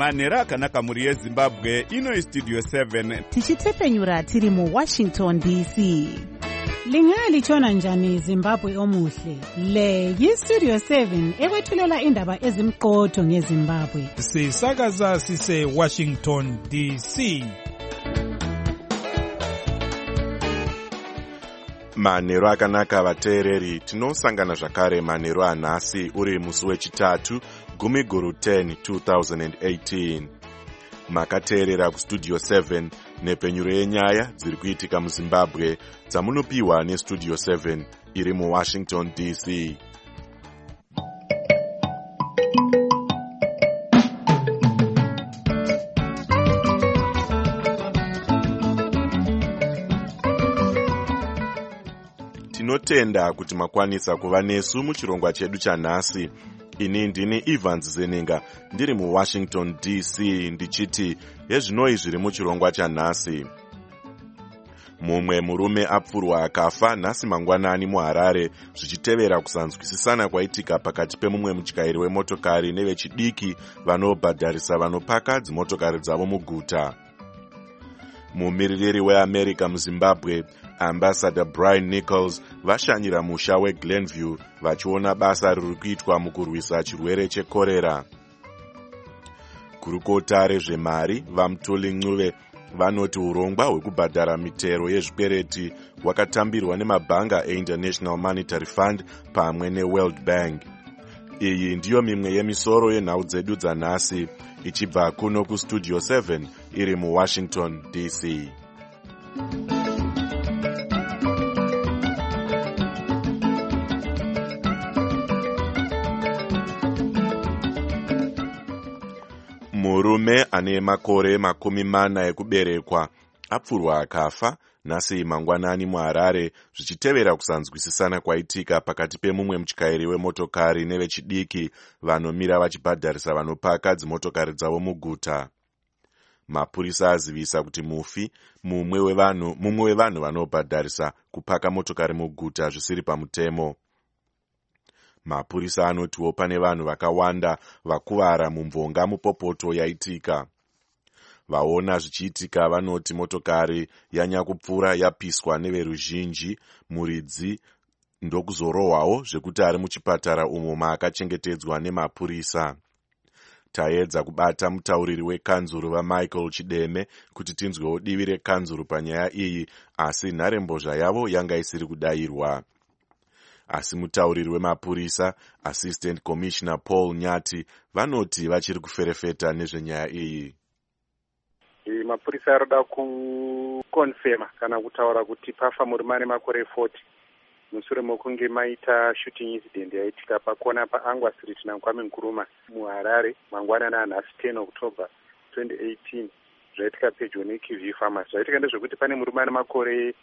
manhero akanaka mhuri yezimbabwe. Ino Studio 7 tichitefenyura tiri muWashington DC. Lingalitshona njani Zimbabwe omuhle? Le yiStudio 7 ekwethulela indaba ezimqotho ngeZimbabwe. Sisakaza sise Washington DC. Manhero akanaka vateereri, tinosangana zvakare manhero anhasi uri musi wechitatu 10/10 2018. Makateerera kuStudio 7 nepfenyuro yenyaya dziri kuitika muZimbabwe dzamunopiwa neStudio 7 iri muWashington DC. Tinotenda kuti makwanisa kuva nesu muchirongwa chedu chanhasi. Ini ndini Evans Zeninga ndiri muWashington DC ndichiti hezvinoi zviri muchirongwa chanhasi. Mumwe murume apfurwa akafa nhasi mangwanani muHarare zvichitevera kusanzwisisana kwaitika pakati pemumwe mutyairi wemotokari nevechidiki vanobhadharisa vanopaka dzimotokari dzavo muguta. Mumiririri weAmerica muZimbabwe, Ambassador Brian Nichols, vashanyira musha weGlenview vachiona basa riri kuitwa mukurwisa chirwere chekorera. Gurukota rezvemari vaMutoli Ncube vanoti urongwa hwekubhadhara mitero yezvikwereti hwakatambirwa nemabhanga eInternational Monetary Fund pamwe neWorld Bank. Iyi ndiyo mimwe yemisoro yenhau dzedu dzanhasi, ichibva kuno kuStudio 7 iri muWashington DC. Murume ane makore 40 ekuberekwa apfurwa akafa nhasi mangwanani muHarare zvichitevera kusanzwisisana kwaitika pakati pemumwe mutyairi wemotokari nevechidiki vanomira vachibhadharisa vanopaka dzimotokari dzavo muguta. Mapurisa azivisa kuti mufi mumwe wevanhu vanobhadharisa kupaka motokari muguta zvisiri pamutemo. Mapurisa anotiwo pane vanhu vakawanda vakuvara mumvonga mupopoto yaitika. Vaona zvichiitika vanoti motokari yanyakupfuura yapiswa neveruzhinji, muridzi ndokuzorohwawo zvekuti ari muchipatara umo maakachengetedzwa nemapurisa. Taedza kubata mutauriri wekanzuru vaMichael Chideme kuti tinzwewo divi rekanzuru panyaya iyi, asi nharembozha yavo yanga isiri kudayirwa. Asi mutauriri wemapurisa, Assistant Commissioner Paul Nyati, vanoti vachiri kuferefeta nezvenyaya iyi. Mapurisa arida kukonfema kana kutaura kuti pafa murume ane makore 40 mushure mokunge maita shooting incident yaitika pakona paAngwa Street naKwame Nkrumah muHarare mangwanani anhasi 10 October 2018 zvaitika pedyo neKivu Pharmacy. Zvaitika ndezvekuti pane murume ane makore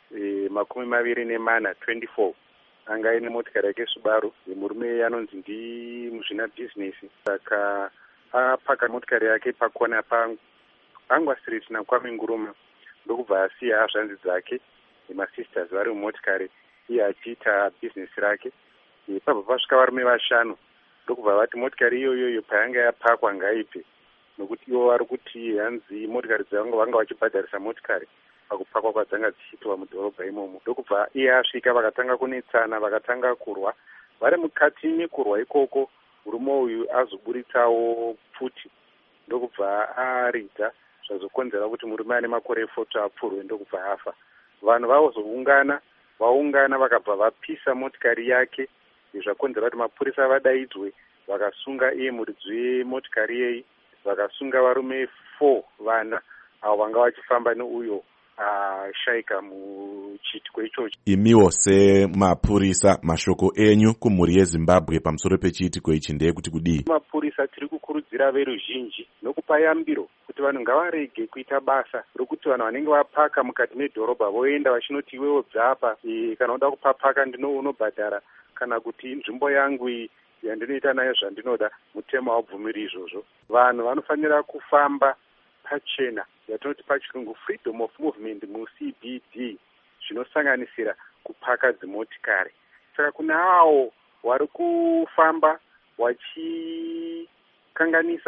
24 anga ine motikari yake Subaru. Murume anonzi ndi muzvina business, saka apaka motikari yake pakona paAngwa Street naKwame Nkrumah ndokubva asiya zvanzi dzake nemasisters vari mumotikari iye achiita business rake. Pabva pasvika varume 5 ndokubva vati motikari iyoyo payanga yapakwa ngaibve, nokuti ivo vari kuti hanzi motikari dzavo vanga vachibhadharisa motikari pakupakwa kwadzanga dzichiitwa mudhorobha imomo. Ndokubva iye asvika vakatanga kunetsana, vakatanga kurwa. Vari mukati mekurwa ikoko murume uyu azoburitsawo pfuti, ndokubva aridza zvazokonzera kuti murume ane makore 40 apfurwe ndokubva afa. Vanhu vaungana vakabva vapisa motikari yake, zvakonzera kuti mapurisa vadaidzwe, vakasunga iye muridzi wemotikari yeyi, vakasunga varume 4 vana avo vanga vachifamba neuyo shaika muchiitiko ichocho. Imiwo semapurisa, mashoko enyu kumhuri yeZimbabwe pamusoro pechiitiko ichi ndeyekuti kudii? Mapurisa tiri kukurudzira veruzhinji nokupa yambiro kuti vanhu ngavarege kuita basa rokuti vanhu vanenge vapaka mukati medhorobha voenda vachinoti iwewo dzapa, kana uda kupapaka unobhadhara, kana kuti nzvimbo yangu yandinoita nayo zvandinoda, mutemo haubvumiri izvozvo. Vanhu vanofanira kufamba pachena, yatinoti pachirungu freedom of movement muCBD, zvinosanganisira kupaka dzimotikari. Saka kuna avo vari kufamba vachikanganisa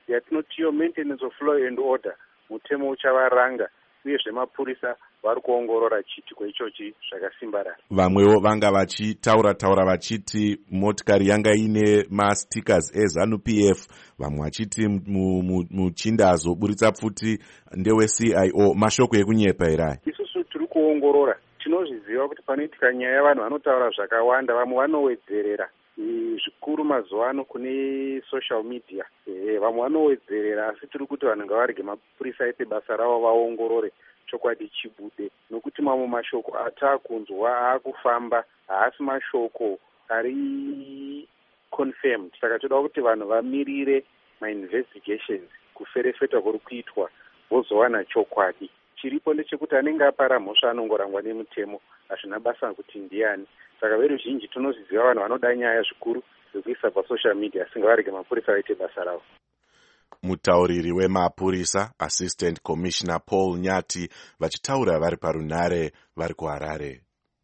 yatinotiyo maintenance of law and order, mutemo uchavaranga, uyezve mapurisa vari kuongorora chiitiko ichochi zvakasimbarara. Vamwewo vanga vachitaura vachiti motikari yanga ine mastickers eZANU-PF, vamwe vachiti muchinda azoburitsa pfuti ndewe-CIO. Mashoko ekunyepa here? Isusu tiri kuongorora, tinozviziva kuti panoitika nyaya vanhu vanotaura zvakawanda, vamwe vanowedzerera zvikuru mazuva ano kune social media, vamwe vanowedzerera, asi tiri kuti vanhu ngavarege mapurisa aite basa ravo vaongorore chokwadi chibude, nokuti mamwe mashoko ataakunzwa akufamba haasi mashoko ari confirmed. Saka toda kuti vanhu vamirire ma-investigations kuferefeta kuri kuitwa vozowana chokwadi. Chiripo ndechekuti anenge apara mhosva anongorangwa nemutemo, hazvina basa kuti ndiani. Saka veruzhinji tinozviziva vanhu vanoda nyaya zvikuru zvekuisa pasocial media, asingavarege mapurisa vaite basa ravo. Mutauriri wemapurisa Assistant Commissioner Paul Nyati vachitaura vari parunhare vari kuHarare.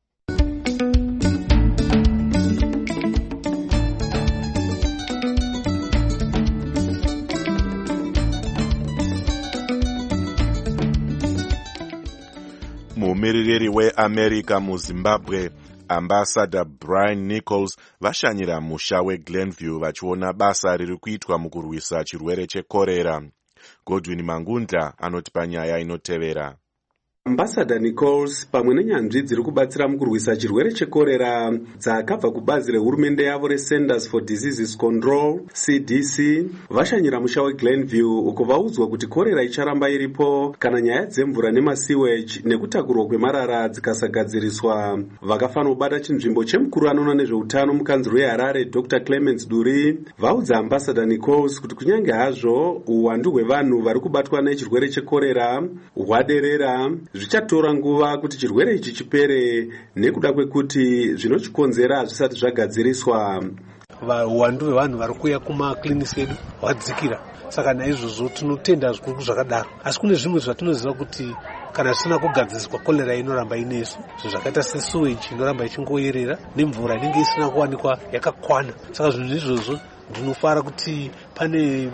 Mumiririri weAmerica muZimbabwe Ambassador Brian Nichols vashanyira musha weGlenview vachiona basa riri kuitwa mukurwisa chirwere chekorera. Godwin Mangunda anotipa nyaya inotevera. Ambassador Nichols pamwe nenyanzvi dziri kubatsira mukurwisa chirwere chekorera dzakabva kubazi rehurumende yavo reCenters for Diseases Control CDC vashanyira musha weGlenview uko vaudzwa kuti korera icharamba iripo kana nyaya dzemvura nemasiwage nekutakurwa kwemarara dzikasagadziriswa. Vakafanira kubata chinzvimbo chemukuru anoona nezveutano mukanzuro yeHarare Dr. Clemens Duri vaudza Ambassador Nichols kuti kunyange hazvo uwandu hwevanhu vari kubatwa nechirwere chekorera hwaderera, zvichatora nguva kuti chirwere ichi chipere nekuda kwekuti zvinochikonzera hazvisati zvagadziriswa. Uwandu hwevanhu vari kuuya kumakliniki edu hwadzikira, saka naizvozvo tinotenda zvikuru zvakadaro. Asi kune zvimwe zvatinoziva kuti kana zvisina kugadziriswa kolera inoramba inesu, zvakaita sesewage inoramba ichingoyerera nemvura inenge isina kuwanikwa yakakwana. Saka zvinhu izvozvo ndinofara kuti pane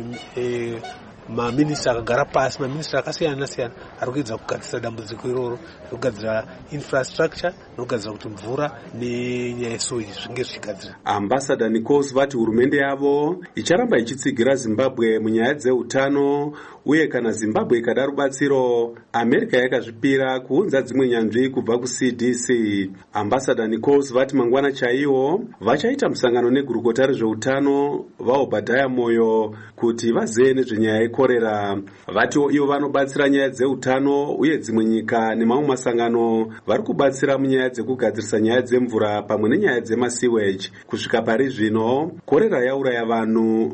maminista akagara pasi, maminista akasiyana siyana ari kuedza kugadzira dambudziko iroro, kugadzira infrastructure nokugadzira kuti mvura nenyaya yesewage zvinge zvichigadzira. Ambassador Nichols vati hurumende yavo icharamba ichitsigira Zimbabwe munyaya dzeutano, uye kana Zimbabwe ikada rubatsiro, America yakazvipira kuunza dzimwe nyanzvi kubva kuCDC. Ambassador Nichols vati mangwana chaiwo vachaita musangano negurukota rezveutano vaObadiah Moyo kuti vazive nezvenyaya yekorera. Vati ivo vanobatsira nyaya dzeutano, uye dzimwe nyika nemamwe masangano vari kubatsira munyaya dzekugadzirisa nyaya dzemvura pamwe nenyaya dzemasiwage. Kusvika pari zvino korera yauraya vanhu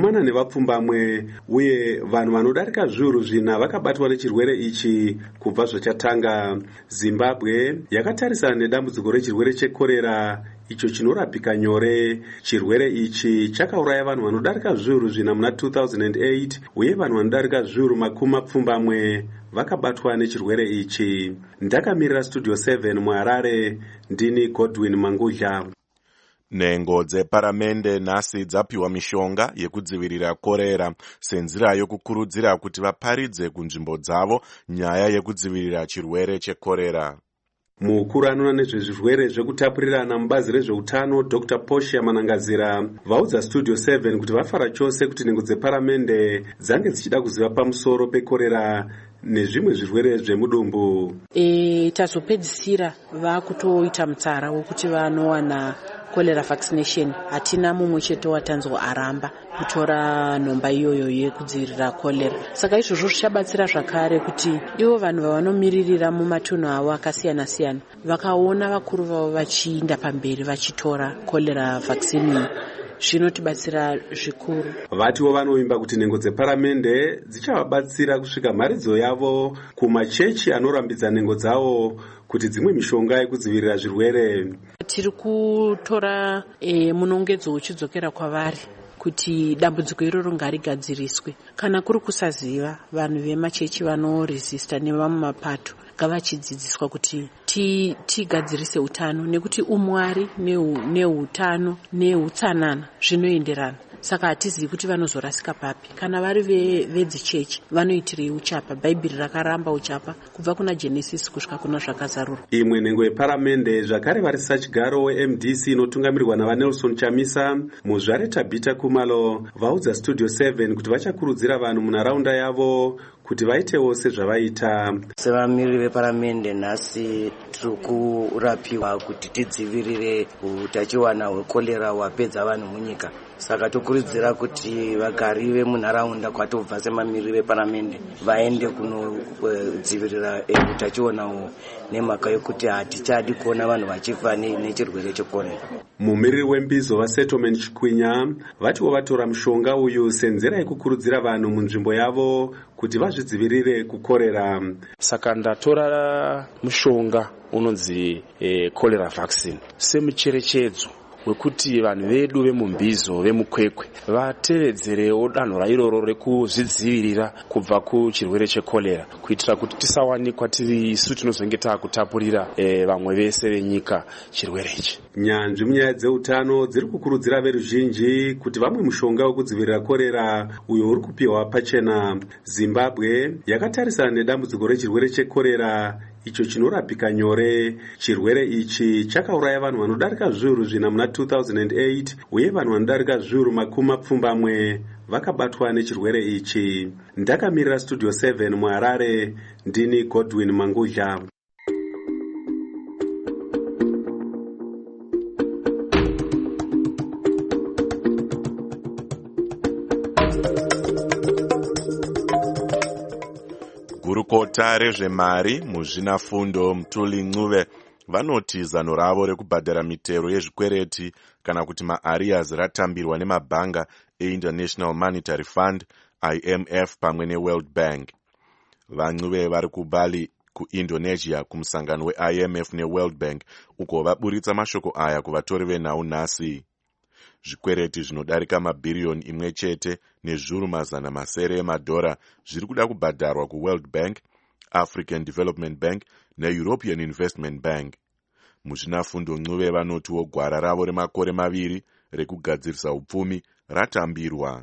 40 uye vanhu vanodarika zviuru 4 vakabatwa nechirwere ichi kubva zvachatanga. Zimbabwe yakatarisana nedambudziko rechirwere chekorera icho chinorapika nyore. Chirwere ichi chakauraya vanhu vanodarika zviuru 4 muna 2008 uye vanhu vanodarika zviuru 20 vakabatwa nechirwere ichi. Ndakamirira Studio 7 muHarare, ndini Godwin Mangudla. Nhengo dzeparamende nhasi dzapiwa mishonga yekudzivirira korera senzira yokukurudzira kuti vaparidze kunzvimbo dzavo nyaya yekudzivirira chirwere chekorera. Mukuru anoona nezvezvirwere zvekutapurirana mubazi rezveutano Dr. Portia Manangazira vaudza Studio 7 kuti vafara chose kuti nhengo dzeparamende dzange dzichida kuziva pamusoro pekorera nezvimwe zvirwere zvemudumbu. Tazopedzisira vakutoita mutsara wokuti vanowana cholera vaccination. Hatina mumwe chete watanzwa aramba kutora nhomba iyoyo yekudzivirira cholera. Saka izvozvo zvichabatsira zvakare kuti ivo vanhu vanomiririra mumatunhu avo akasiyana siyana vakaona vakuru vavo vachiinda pamberi vachitora cholera vaccine, zvinotibatsira zvikuru. Vatiwo vanovimba kuti nhengo dzeparamende dzichavabatsira kusvika mharidzo yavo kumachechi anorambidza nhengo dzavo kuti dzimwe mishonga yekudzivirira zvirwere. Tiri kutora munongedzo uchidzokera kwavari kuti dambudziko iroro ngarigadziriswe. Kana kuri kusaziva, vanhu vemachechi vanoresista nevamwe mapato ngavachidzidziswa kuti tigadzirise utano, nekuti umwari neutano neutsanana zvinoenderana. saka hatizivi kuti vanozorasika papi. Kana vari vedzichechi vanoitirei uchapa? Bhaibheri rakaramba uchapa kubva kuna Genesis kusvika kuna zvakazarurwa. Imwe nhengo yeparamende zvakare varisisa chigaro weMDC inotungamirirwa navanelson Chamisa muzvare Tabita Kumalo vaudza Studio 7 kuti vachakurudzira vanhu munharaunda yavo kuti vaitewo sezvavaita. Sevamiri veparamende nhasi tiri kurapiwa kuti tidzivirire utachiwana hwekorera hwapedza vanhu munyika. Saka tokurudzira kuti vagari vemunharaunda kwatobva semamiri veparamende vaende kunodzivirira utachiwana uhwu nemhaka yokuti hatichadi kuona vanhu vachifa nechirwere chekorera. Mumiriri wembizo vaSettlement Chikwinya vatiwo vatora mushonga uyu senzera yekukurudzira vanhu munzvimbo yavo kuti vazvidzivirire kukorera. Saka ndatora mushonga unonzi cholera vaccine semucherechedzo wekuti vanhu vedu vemumbizo vemukwekwe vatevedzerewo danho rairoro rekuzvidzivirira kubva kuchirwere chekorera kuitira kuti tisawanikwa tiri isu tinozonge taakutapurira vamwe vese venyika chirwere ichi. Nyanzvi munyaya dzeutano dziri kukurudzira veruzhinji kuti vamwe mushonga wekudzivirira korera uyo uri kupiwa pachena. Zimbabwe yakatarisana nedambudziko rechirwere chekorera icho chinorapika nyore. Chirwere ichi chakauraya vanhu vanodarika zviuru zvina muna 2008 uye vanhu vanodarika zviuru makumi mapfumbamwe vakabatwa nechirwere ichi. Ndakamirira Studio 7 muHarare, ndini Godwin Mangudla. Gurukota rezvemari muzvinafundo Mtuli Ncube vanoti zano ravo rekubhadhara mitero yezvikwereti kana kuti maarias ratambirwa nemabhanga eInternational Monetary Fund IMF pamwe neWorld Bank. VaNcube vari kuBali kuIndonesia kumusangano weIMF neWorld Bank uko vaburitsa mashoko aya kuvatori venhau nhasi. Zvikwereti zvinodarika mabhiriyoni imwe chete nezviuru mazana masere emadhora zviri kuda kubhadharwa kuWorld Bank, African Development Bank neEuropean Investment Bank. Muzvinafundo Ncube vanotiwo gwara ravo remakore maviri rekugadzirisa upfumi ratambirwa.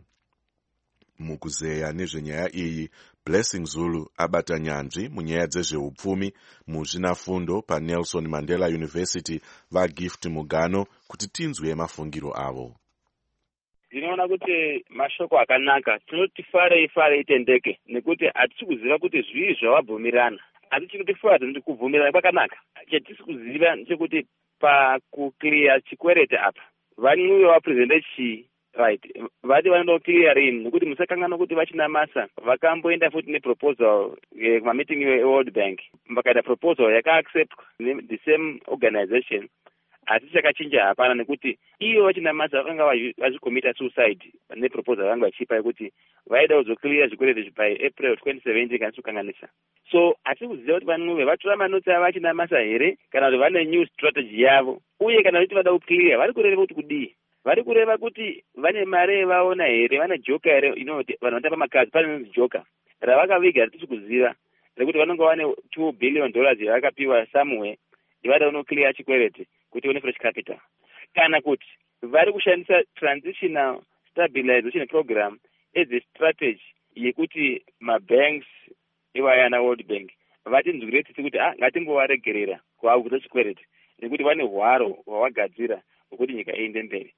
Mukuzeya nezvenyaya iyi, Blessing Zulu abata nyanzvi munyaya dzezveupfumi muzvinafundo paNelson Mandela University vaGift Mugano kuti tinzwe mafungiro avo. Ndinoona kuti mashoko akanaka, tinoti farei itendeke nekuti hatisi kuziva kuti zvii zvawabvumirana. Hatisi kuti fara kubvumirana kwakanaka. Chatisi kuziva ndechekuti pakukliya chikwereti apa vaNcube vaprezente chii right vati vanoda clear rini nekuti musakangana kuti vachinamasa vakamboenda futi neproposal kumameeting eWorld Bank vakaita proposal yakaacceptwa the same organization asi chakachinja hapana nekuti iyo vachinamasa vakanga vazvikomita suicide neproposal vanga vachipa yekuti vaida kuzoclear zvikwereti by April 2017 kana kukanganisa. So asi kuziva kuti vaNcube vatora manotsi avo vachinamasa here kana kuti vane new strategy yavo uye kana kuti vada kuclear vari kureva kuti kudii. Vari kureva kuti vane mare vaona here, vane joka here, vanhu vanotamba makazi pane joka ravakaviga hatisi kuziva rekuti vanonga vane $2 billion yavakapiwa somewhere ivada unoclear chikwereti kuti one fresh capital. Kana kuti vari kushandisa transitional stabilization program as a strategy yekuti mabanks ivayana World Bank vatinzwiretisi kuti ngatimbovaregerera kuvaugudza chikwereti nekuti vane hwaro hwavagadzira hwekuti nyika iende mberi.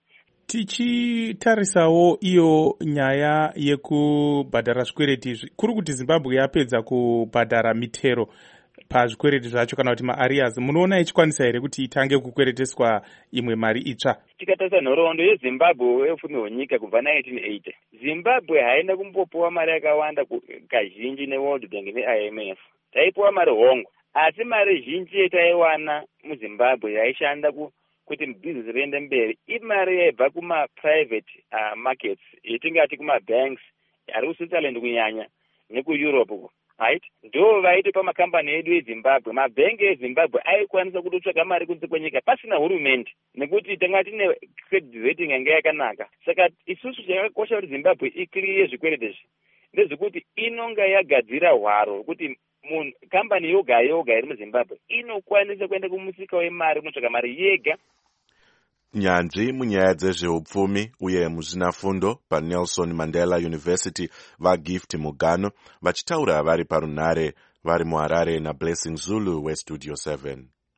Tichitarisawo iyo nyaya yekubhadhara zvikwereti kuri kuti Zimbabwe yapedza kubhadhara mitero pazvikwereti zvacho kana kuti maarias, munoona ichikwanisa here kuti itange kukwereteswa imwe mari itsva? Tikatarisa nhoroondo yeZimbabwe yeupfumi hwenyika kubva 1980 Zimbabwe haina kumbopuwa mari yakawanda kazhinji neWorld Bank neIMF. Taipuwa mari hongo asi mari zhinji yataiwana muZimbabwe yaishanda kuti business riende mberi imari yaibva kuma-private markets yetingati kuma-banks ari kuSwitzerland kunyanya nekuEurope right ndo vaitopa makambani edu eZimbabwe. Mabhengi eZimbabwe aikwanisa kutotsvaga mari kunze kwenyika pasina hurumende nekuti tanga tine credit rating yanga yakanaka. Saka isusu chakakosha kuti Zimbabwe ikliye zvikwereti izvi ndezvekuti inonga yagadzira hwaro kuti kambani yoga iri muZimbabwe inokwanisa kuenda kumusika wemari unotsvaga mari yega. nyanzvi munyaya dzezveupfumi uye muzvinafundo paNelson Mandela University vaGift Mugano vachitaura vari parunhare vari muHarare naBlessing Zulu weStudio 7.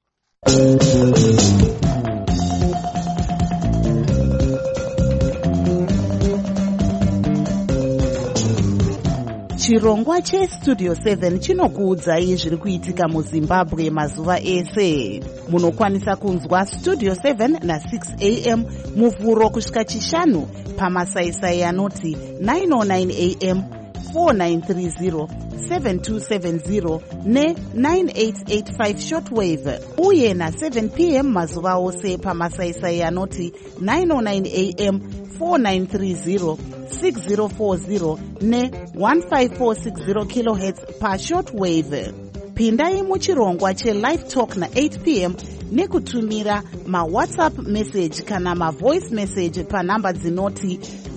Chirongwa cheStudio 7 chinokuudzai zviri kuitika muZimbabwe mazuva ese. Munokwanisa kunzwa Studio 7 na6 am muvhuro kusvika chishanu pamasaisai anoti 909 am, 4930, 7270 ne9885 shortwave uye na7 pm mazuva ose pamasaisai anoti 909 am, 4930, 6040 ne1540 kHz pashortwave. Pindai muchirongwa chelive talk na8 pm nekutumira mawhatsapp message kana mavoice message panhamba dzinoti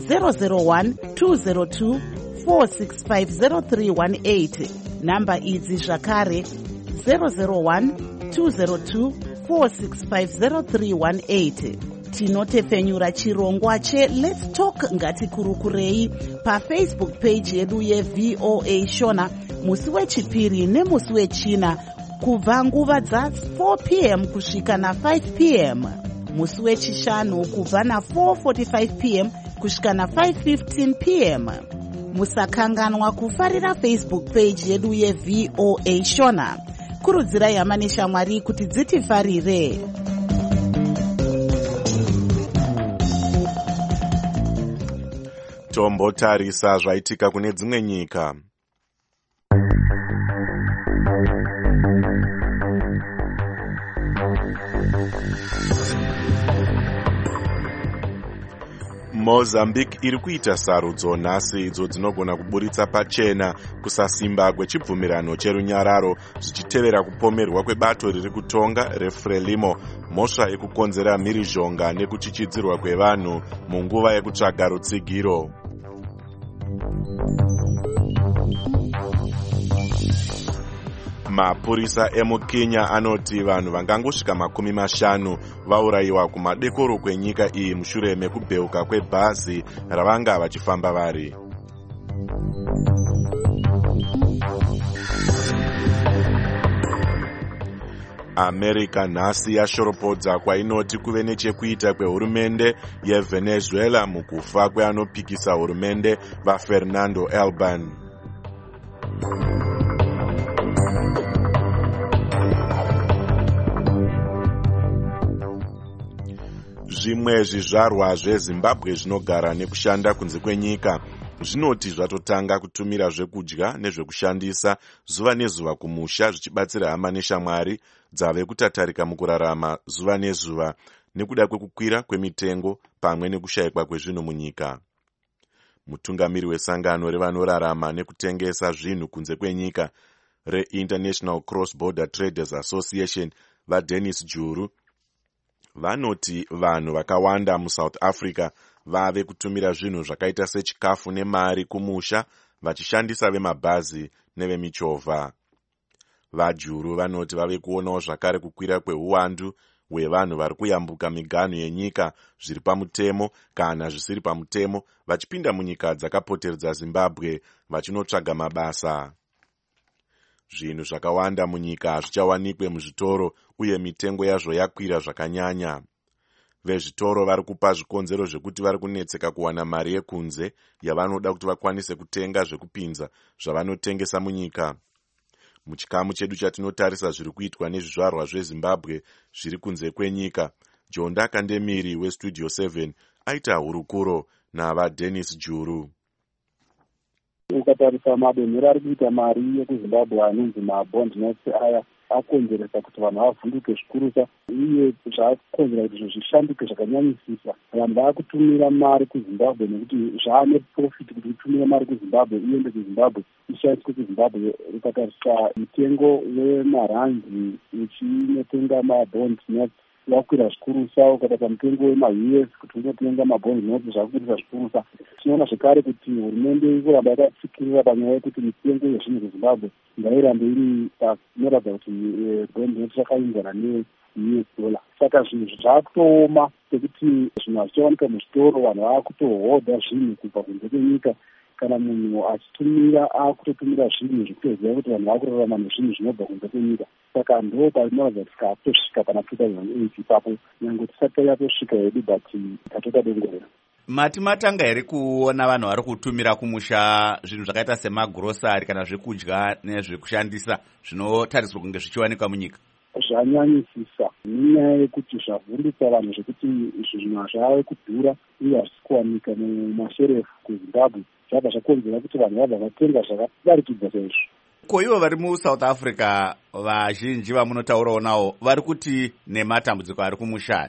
001 202 4650318. Namba idzi zvakare 001 202 4650318. Tinotefenyura chirongwa cheLet's Talk ngatikurukurei pafacebook page yedu yeVOA Shona musi wechipiri nemusi wechina kubva nguva dza4 pm kusvika na5 pm, musi wechishanu kubva na4:45 pm kusvika na5:15 pm. Musakanganwa kufarira Facebook page yedu yeVOA Shona. Kurudzirai hama neshamwari kuti dzitifarire. Tombotarisa zvaitika kune dzimwe nyika. Mozambique iri kuita sarudzo nhasi idzo dzinogona kuburitsa pachena kusasimba kwechibvumirano cherunyararo zvichitevera kupomerwa kwebato riri kutonga reFrelimo, mhosva yekukonzera mhirizhonga nekuchichidzirwa kwevanhu munguva yekutsvaga rutsigiro. Mapurisa emuKenya anoti vanhu vangangosvika 50 vaurayiwa kumadekoro kwenyika iyi mushure mekubheuka kwebhazi ravanga vachifamba vari. America nhasi yashoropodza kwainoti kuve nechekuita kwehurumende yeVenezuela mukufa kweanopikisa hurumende vaFernando Elban. Zvimwe zvizvarwa zveZimbabwe zvinogara nekushanda kunze kwenyika zvinoti zvatotanga kutumira zvekudya nezvekushandisa zuva nezuva kumusha zvichibatsira hama neshamwari dzave kutatarika mukurarama zuva nezuva nekuda kwekukwira kwemitengo pamwe nekushayikwa kwezvinhu munyika. Mutungamiri wesangano revanorarama nekutengesa zvinhu kunze kwenyika reInternational Cross Border Traders Association vaDennis Juru vanoti vanhu vakawanda muSouth Africa vave kutumira zvinhu zvakaita sechikafu nemari kumusha vachishandisa vemabhazi nevemichovha. VaJuru vanoti vave kuonawo zvakare kukwira kweuwandu hwevanhu vari kuyambuka miganhu yenyika zviri pamutemo kana zvisiri pamutemo vachipinda munyika dzakapoteredza Zimbabwe vachinotsvaga mabasa. Zvinhu zvakawanda munyika hazvichawanikwe muzvitoro uye mitengo yazvo yakwira zvakanyanya. Vezvitoro vari kupa zvikonzero zvekuti vari kunetseka kuwana mari yekunze yavanoda kuti vakwanise kutenga zvekupinza zvavanotengesa munyika. Muchikamu chedu chatinotarisa zviri kuitwa nezvizvarwa zveZimbabwe zviri kunze kwenyika, Jonda Kandemiri weStudio 7 aita hurukuro navaDennis Juru. Ukatarisa madonhero ari kuita mari yekuZimbabwe anonzi mabond notes aya akonzeresa kuti vanhu vavhunduke zvikurusa uye zvakonzera kuti izvo zvishanduke zvakanyanyisisa. Vanhu vaakutumira mari kuZimbabwe nekuti zvaane profit kuti utumire mari kuZimbabwe iende kuZimbabwe ishandiswe kuZimbabwe. Ukatarisa mutengo wemarandi uchinotenga mabond notes wakwira zvikurusa. Ukatarisa mutengo wemaUS kuti unotenga mabond notes zvakukwirisa zvikurusa. Tinoona zvekare kuti hurumende iri kuramba yakatsikirira panyaya yekuti mitengo yezvinhu kuZimbabwe ngairambe iri inoratidza kuti bond notes yakainzana US$. Saka zvinhu zvakutooma sekuti zvinhu hazvichawanika muzvitoro, vanhu vakutohodha zvinhu kubva kunze kwenyika. Kana munhu achitumira akutotumira zvinhu zvekutoziva kuti vanhu vakurarama nezvinhu zvinobva kunze kwenyika. Saka ndo patinoratidza kuti tikatosvika pana 2008 ipapo, nyange tisati yatosvika hedu but tatoda dongorera. Mati matanga here kuona vanhu vari kutumira kumusha zvinhu zvakaita semagurosari kana zvekudya nezvekushandisa zvinotariswa kunge zvichiwanikwa munyika? Zvanyanyisisa nenyaya yekuti zvavhundutsa vanhu zvekuti zvinhu hazvave kudhura uye hazvisi kuwanika mumasherefu kuZimbabwe. Zvabva zvakonzera kuti vanhu vabva vatenga zvakadarikidza chaizvo. Ko ivo vari muSouth Africa vazhinji vamunotaurawo navo vari kuti nematambudziko ari kumusha?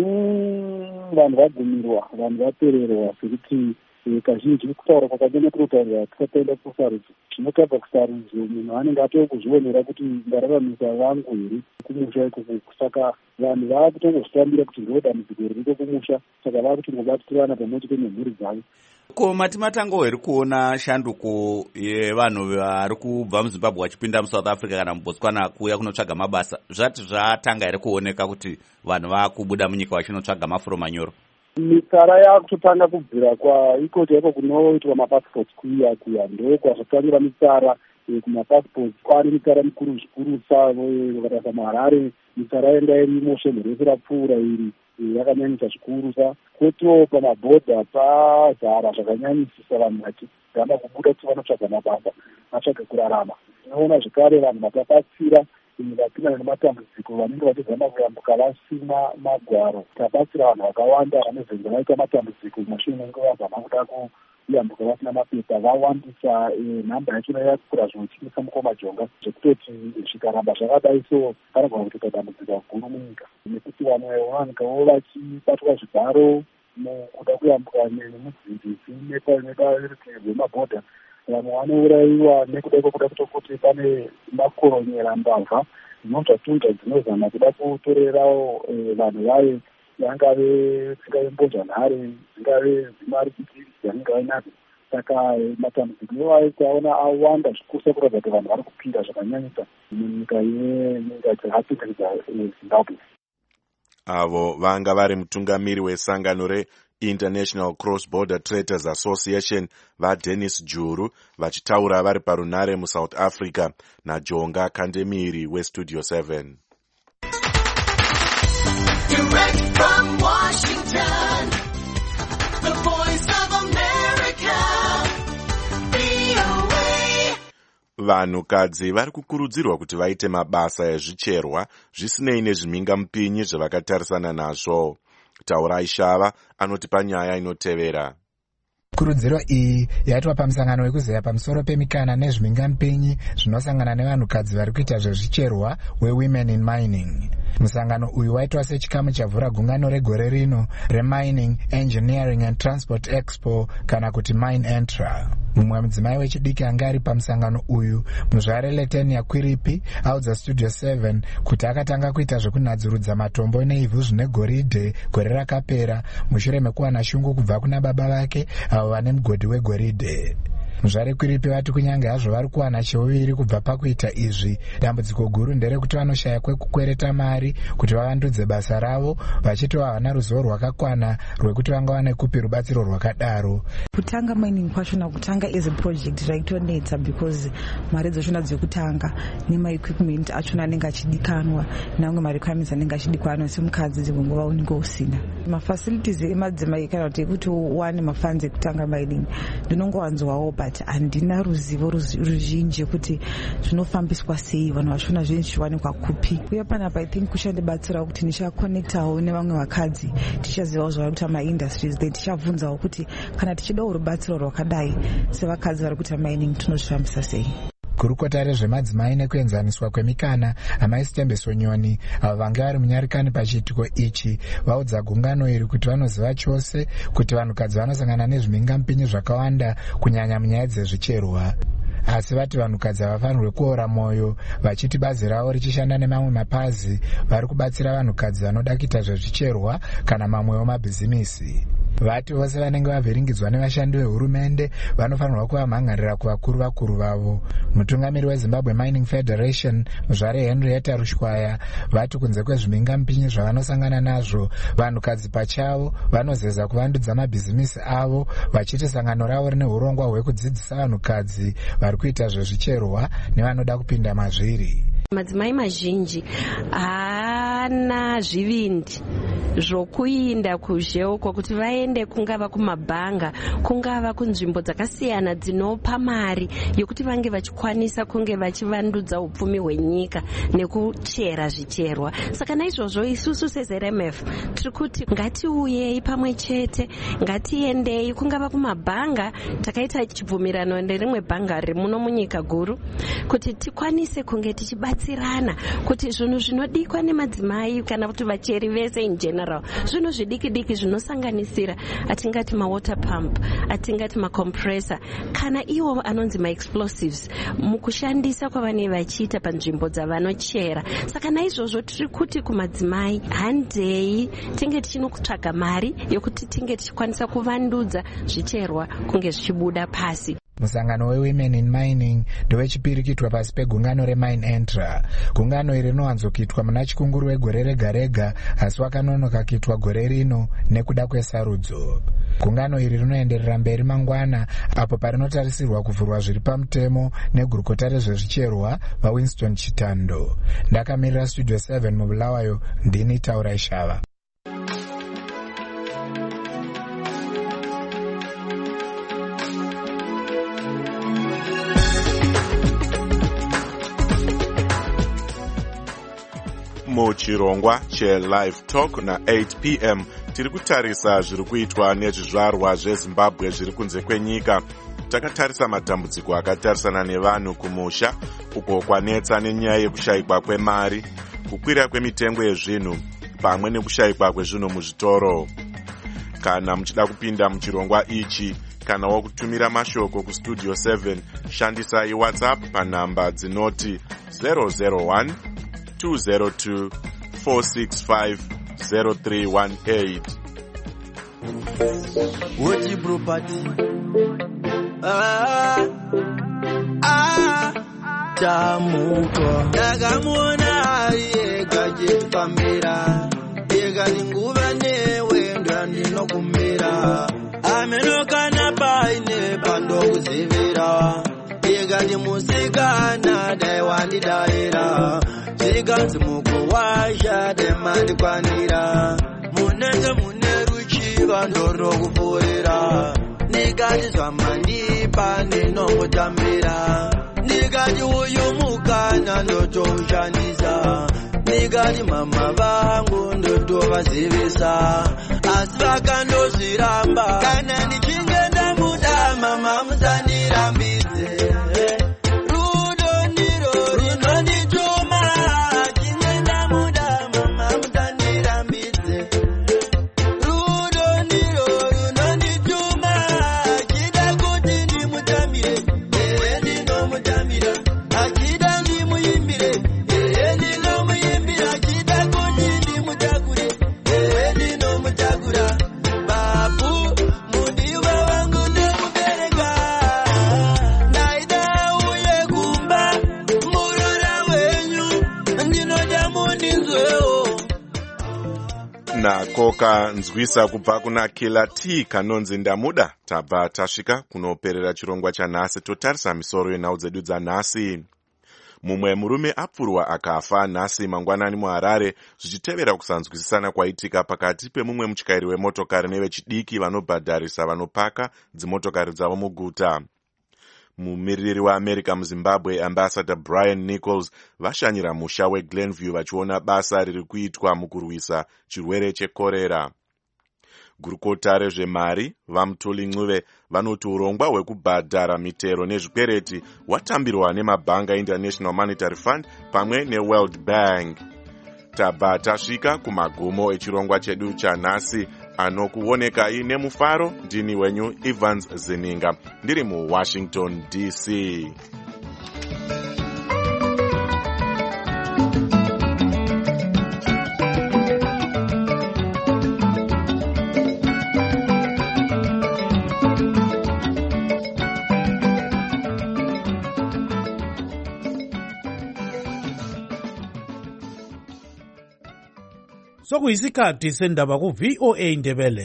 Vanhu vagumirwa, vanhu vapererwa, sekuti kazhinji kutaura kwakanyanya kunotaurwa tisataenda kusarudzo. Zvinotabva kusarudzo munhu anenge atokuzvionera kuti ndararamisa vangu here kumusha ikoko. Saka vanhu vaakutongozvitambira kuti ndo dambudziko ririko kumusha, saka vaakutongobatirana pamwechete nemhuri dzavo. Ko Mati matango here kuona shanduko yevanhu vari kubva muZimbabwe vachipinda muSouth Africa kana muBotswana kuuya kunotsvaga mabasa? Zvati zvatanga here kuoneka kuti vanhu vakubuda munyika vachinotsvaga mafuro manyoro? Mitsara yakutotanga kubvira kwaikoti yako kunoitwa mapasiports kuya ndo kwazvatangira mitsara kumapasiports. Kwaane mitsara mikuru zvikurusa vakataisa muHarare, mitsara yanga irimo shenhu rese rapfuura iri yakanyanyisa zvikurusa. Kwotiwo pamabhodha pazara zvakanyanyisisa, vanhu vachigamba kubuda kuti vanotsvaga mabasa, vatsvaga kurarama. Tinoona zvekare vanhu vakabatsira vapinda nematambudziko vanenge vachizama kuyambuka vasina magwaro. Tabatsira vanhu vakawanda vanozenge vaita matambudziko mumashure menguva vazama kuda kuyambuka vasina mapepa. Vawandisa nhamba yachona yakura zvinotyisa mukomajonga zvekutoti zvikaramba zvakadai so panogona kutoita dambudziko guru munyika, nekuti vanhu vawanikawo vachibatwa zvibharo mukuda kuyambuka nemudzidzisi neparutivi rwemabhodha. Vanhu vanourayiwa nekuda kwekuda kutokuti pane makoronyera mbavha dzinonzvatunda dzinozama kuda kutorerawo vanhu vaye, dzingave mbozhanhare, dzingave dzimarikiti dzaninge vainadzo. Saka matambudziko iwayo taona awanda zvikusa kuratidza kuti vanhu vari kupinda zvakanyanyisa munyika dzakapindiridza Zimbabwe. Avo vanga vari mutungamiri wesangano reInternational Cross Border Traders Association vaDennis Juru vachitaura vari parunare muSouth Africa naJonga Kandemiri weStudio 7. Direct from Washington, the voice of America, VOA. Vanhukadzi vari kukurudzirwa kuti vaite mabasa ezvicherwa zvisinei nezvimhingamupinyi zvavakatarisana nazvo. Taurai Shava anotipa nyaya inotevera. Kurudziro iyi yaitwa pamusangano wekuzeya pamusoro pemikana nezvimhingamupinyi zvinosangana nevanhukadzi vari kuita zvezvicherwa weWomen in Mining. Musangano uyu waitwa sechikamu chavhura gungano regore rino reMining, Engineering and Transport Expo kana kuti MineEntra. Mumwe mudzimai wechidiki anga ari pamusangano uyu, muzvare Letenia Kwiripi, audza Studio 7 kuti akatanga kuita zvekunadzurudza matombo neivhu zvine goridhe gore rakapera mushure mekuwana shungu kubva kuna baba vake avo vane mugodhi wegoridhe. Muzvare Kwiripi vati kunyange hazvo vari kuwana cheuviri kubva pakuita izvi, dambudziko guru nderekuti vanoshaya kwekukwereta mari kuti vavandudze basa ravo, vachitova havana ruzivo rwakakwana rwekuti vangawane kupi rubatsiro rwakadaro. Kutanga mining kwachona kutanga as a project zvaitonetsa because mari dzachona dzekutanga nemaequipment achona anenge achidikanwa namwe marequirements anenge achidikanwa semukadzi dzegongova unenge usina. Mafacilities emadzimai kana kuti ekuti uwane mafunds ekutanga mining ndinongowanzwawo but handina ruzivo ruzhinji kuti zvinofambiswa sei, vanhu vachona zvinhu zvichiwanikwa kupi. Uye panapa I think kuchandibatsirawo kuti ndichakonektawo nevamwe vakadzi, tichazivawo zvavanoita maindustries, then tichabvunzawo kuti kana tichidawo rubatsiro rwakadai sevakadzi vari kuita mining tinozvifambisa sei. Gurukota rezvemadzimai nekuenzaniswa kwemikana Amai Sitembeso Nyoni, avo vanga vari munyarikani pachiitiko ichi, vaudza gungano iri kuti vanoziva chose kuti vanhukadzi vanosangana nezvimhingamupinyi zvakawanda kunyanya munyaya dzezvicherwa. Asi vati vanhukadzi havafanirwe kuora mwoyo, vachiti bazi ravo richishanda nemamwe mapazi vari kubatsira vanhukadzi vanoda kuita zvezvicherwa kana mamwewo mabhizimisi. vati vose vanenge vavhiringidzwa nevashandi vehurumende vanofanirwa kuvamhangarira kuvakuru vavo. Mutungamiri weZimbabwe Mining Federation Muzvare Henrietta Rushwaya vati kunze kwezvimingampinyi zvavanosangana nazvo, vanhukadzi pachavo vanozeza kuvandudza mabhizimisi avo, vachiti sangano ravo rine urongwa hwekudzidzisa vanhukadzi vari kuita zvezvicherwa nevanoda kupinda mazviri. Madzimai mazhinji haana zvivindi zvokuinda kuzheuko kuti vaende kungava kumabhanga, kungava kunzvimbo dzakasiyana dzinopa mari yokuti vange vachikwanisa kunge vachivandudza upfumi hwenyika nekuchera zvicherwa. Saka naizvozvo isusu seZRMF tiri kuti ngatiuyei pamwe chete, ngatiendei kungava kumabhanga. Takaita chibvumirano nerimwe bhanga riri muno munyika guru kuti tikwanise kunge tichibatsirana kuti zvinhu zvinodikwa nemadzimai kana kuti vacheri vese in general, zvinhu zvidiki-diki zvinosanganisira atingati mawater pump, atingati macompressor, kana iwo anonzi maexplosives mukushandisa kwavanenge vachiita panzvimbo dzavanochera. Saka naizvozvo tiri kuti kumadzimai, handei tinge tichinokutsvaga mari yokuti tinge tichikwanisa kuvandudza zvicherwa kunge zvichibuda pasi. Musangano weWomen in Mining ndowechipiri kuitwa pasi pegungano reMine Entra. Gungano iri rinowanzokuitwa muna chikunguru wegore rega rega, asi wakanonoka kuitwa gore rino nekuda kwesarudzo. Gungano iri rinoenderera mberi mangwana, apo parinotarisirwa kuvhurwa zviri pamutemo negurukota rezvezvicherwa vaWinston Chitando. Ndakamirira Studio 7 muBulawayo, ndini Taura Ishava. Muchirongwa cheLive Talk na 8 p.m. tiri kutarisa zviri kuitwa nezvizvarwa zveZimbabwe zviri kunze kwenyika. Takatarisa matambudziko akatarisana nevanhu kumusha, uko kwanetsa nenyaya yekushayikwa kwemari, kukwira kwemitengo yezvinhu pamwe nekushayikwa kwezvinhu muzvitoro. Kana muchida kupinda muchirongwa ichi kana wakutumira mashoko kuStudio 7, shandisai WhatsApp panhamba dzinoti 001 202 465 0318. Woji property. Tamuko. Dagamona yega jipamira. Yega ninguva newe ndo ndinokumira. Amenoka na paine pando kuzivira. Yega ni musikana dai wandidaira. Ziganzi mukuwasha demandi kwanira. Munenge muneruchiva ndoro kupurira. Nigati zvamandipa ndinongotambira. Nigati uyu mukana ndotoushandisa. Nigati mama vangu ndotovazivisa. Asi vakandozviramba. Kana nichinge ndamuda mama musandirambidze. Nakoka nzwisa kubva kuna Killer T kanonzi ndamuda. Tabva tasvika kunoperera chirongwa chanhasi, totarisa misoro yenhau dzedu dzanhasi. Mumwe murume apfurwa akafa nhasi mangwanani muHarare, zvichitevera kusanzwisisana kwaitika pakati pemumwe mutyairi wemotokari nevechidiki vanobhadharisa vanopaka dzimotokari dzavo muguta. Mumiririri weAmerica muZimbabwe, Ambassador Brian Nichols, vashanyira musha weGlenview vachiona basa riri kuitwa mukurwisa chirwere chekorera. Gurukota rezvemari vaMutuli Ncube vanoti urongwa hwekubhadhara mitero nezvikwereti hwatambirwa nemabhanga International Monetary Fund pamwe neWorld Bank. Tabva tasvika kumagumo echirongwa chedu chanhasi, anokuonekai nemufaro. Ndini wenyu Evans Zininga, ndiri muWashington DC. sokuyisikhathi sendaba ku-VOA Ndebele.